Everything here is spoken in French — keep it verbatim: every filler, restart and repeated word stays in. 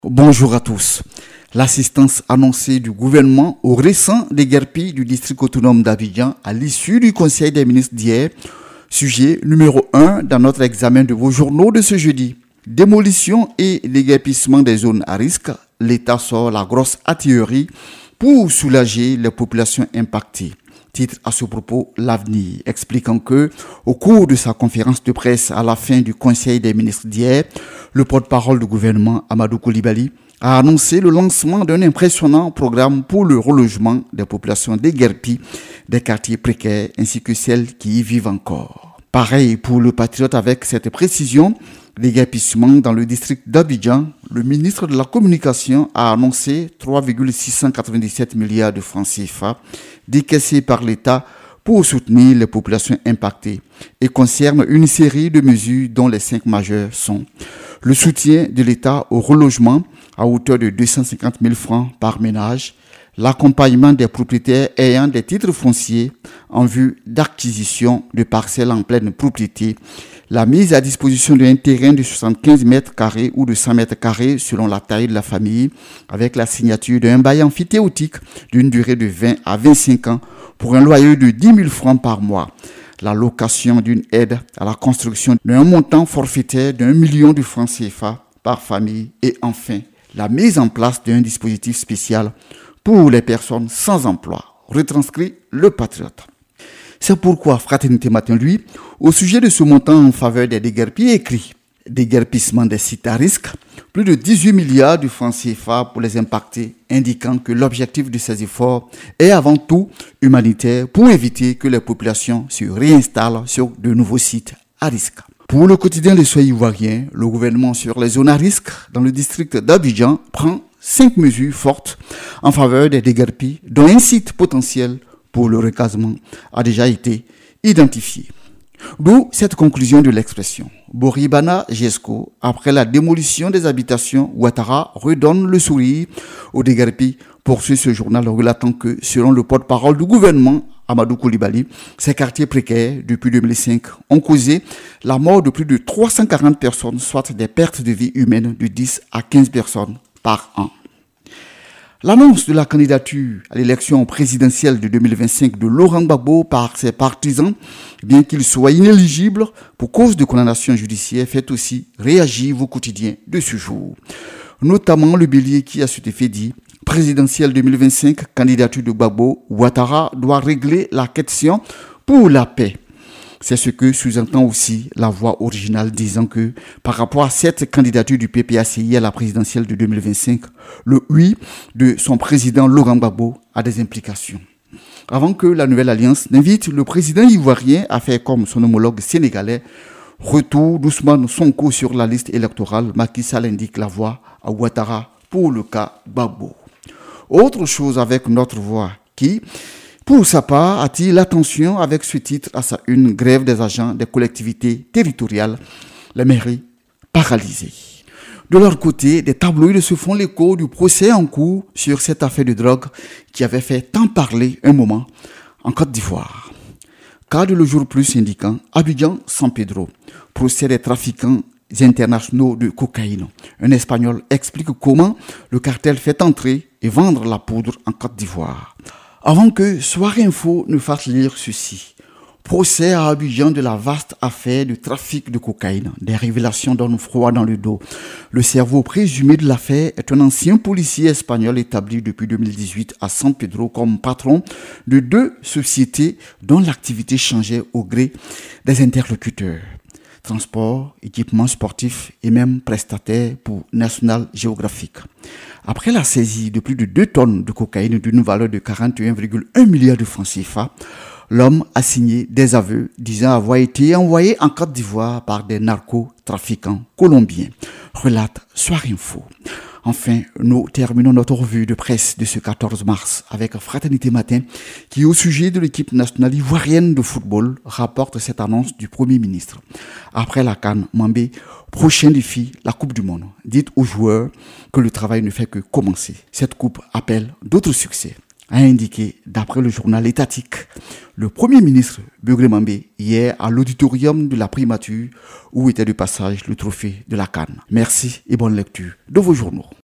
Bonjour à tous. L'assistance annoncée du gouvernement au récent déguerpi du district autonome d'Abidjan à l'issue du Conseil des ministres d'hier, sujet numéro un dans notre examen de vos journaux de ce jeudi. Démolition et déguerpissement des zones à risque, l'État sort la grosse artillerie pour soulager les populations impactées. Titre à ce propos L'Avenir, expliquant que, au cours de sa conférence de presse à la fin du Conseil des ministres d'hier, le porte-parole du gouvernement, Amadou Coulibaly, a annoncé le lancement d'un impressionnant programme pour le relogement des populations déguerpies des quartiers précaires ainsi que celles qui y vivent encore. Pareil pour le Patriote avec cette précision, déguerpissement dans le district d'Abidjan, le ministre de la Communication a annoncé trois virgule six cent quatre-vingt-dix-sept milliards de francs C F A décaissés par l'État pour soutenir les populations impactées et concerne une série de mesures dont les cinq majeures sont le soutien de l'État au relogement à hauteur de deux cent cinquante mille francs par ménage, l'accompagnement des propriétaires ayant des titres fonciers en vue d'acquisition de parcelles en pleine propriété, la mise à disposition d'un terrain de soixante-quinze mètres carrés ou de cent mètres carrés selon la taille de la famille, avec la signature d'un bail amphithéotique d'une durée de vingt à vingt-cinq ans pour un loyer de dix mille francs par mois, la location d'une aide à la construction d'un montant forfaitaire d'un million de francs C F A par famille et enfin la mise en place d'un dispositif spécial pour les personnes sans emploi, retranscrit le Patriote. C'est pourquoi Fraternité Matin, lui, au sujet de ce montant en faveur des déguerpis, écrit « Déguerpissement des sites à risque, plus de dix-huit milliards de francs C F A pour les impactés, indiquant que l'objectif de ces efforts est avant tout humanitaire pour éviter que les populations se réinstallent sur de nouveaux sites à risque. » Pour le quotidien Les Soleils Ivoiriens, le gouvernement sur les zones à risque dans le district d'Abidjan prend cinq mesures fortes en faveur des déguerpis, dont un site potentiel pour le recasement a déjà été identifié. D'où cette conclusion de l'expression. Boribana Gesco, après la démolition des habitations, Ouattara redonne le sourire aux déguerpis, poursuit ce journal relatant que, selon le porte-parole du gouvernement, Amadou Coulibaly, ces quartiers précaires, depuis deux mille cinq, ont causé la mort de plus de trois cent quarante personnes, soit des pertes de vie humaines de dix à quinze personnes par an. L'annonce de la candidature à l'élection présidentielle de deux mille vingt-cinq de Laurent Gbagbo par ses partisans, bien qu'il soit inéligible pour cause de condamnation judiciaire, fait aussi réagir au quotidien de ce jour. Notamment le Bélier qui a cet effet dit « Présidentielle deux mille vingt-cinq, candidature de Gbagbo, Ouattara doit régler la question pour la paix ». C'est ce que sous-entend aussi la voix originale disant que, par rapport à cette candidature du P P A C I à la présidentielle de deux mille vingt-cinq, le oui de son président Laurent Gbagbo a des implications. Avant que la nouvelle alliance n'invite le président ivoirien à faire comme son homologue sénégalais, retour d'Ousmane Sonko sur la liste électorale, Macky Sall indique la voix à Ouattara pour le cas Gbagbo. Autre chose avec notre voix qui... Pour sa part, attire l'attention avec ce titre à sa une grève des agents des collectivités territoriales, les mairies paralysées. De leur côté, des tabloïds se font l'écho du procès en cours sur cette affaire de drogue qui avait fait tant parler un moment en Côte d'Ivoire. Cas de Le Jour Plus indiquant Abidjan San Pedro, procès des trafiquants internationaux de cocaïne. Un Espagnol explique comment le cartel fait entrer et vendre la poudre en Côte d'Ivoire. Avant que Soirée Info ne fasse lire ceci. Procès à Abidjan de la vaste affaire de trafic de cocaïne. Des révélations donnent froid dans le dos. Le cerveau présumé de l'affaire est un ancien policier espagnol établi depuis deux mille dix-huit à San Pedro comme patron de deux sociétés dont l'activité changeait au gré des interlocuteurs. Transport, équipements sportifs et même prestataire pour National Geographic. Après la saisie de plus de deux tonnes de cocaïne d'une valeur de quarante et un virgule un milliard de francs C F A, l'homme a signé des aveux disant avoir été envoyé en Côte d'Ivoire par des narcotrafiquants colombiens. Relate Soir Info. Enfin, nous terminons notre revue de presse de ce quatorze mars avec Fraternité Matin qui, au sujet de l'équipe nationale ivoirienne de football, rapporte cette annonce du Premier ministre. Après la CAN, Mambé, prochain défi, la Coupe du Monde. Dites aux joueurs que le travail ne fait que commencer. Cette coupe appelle d'autres succès, a indiqué, d'après le journal étatique, le Premier ministre Bugré Mambé hier à l'auditorium de la primature où était de passage le trophée de la CAN. Merci et bonne lecture de vos journaux.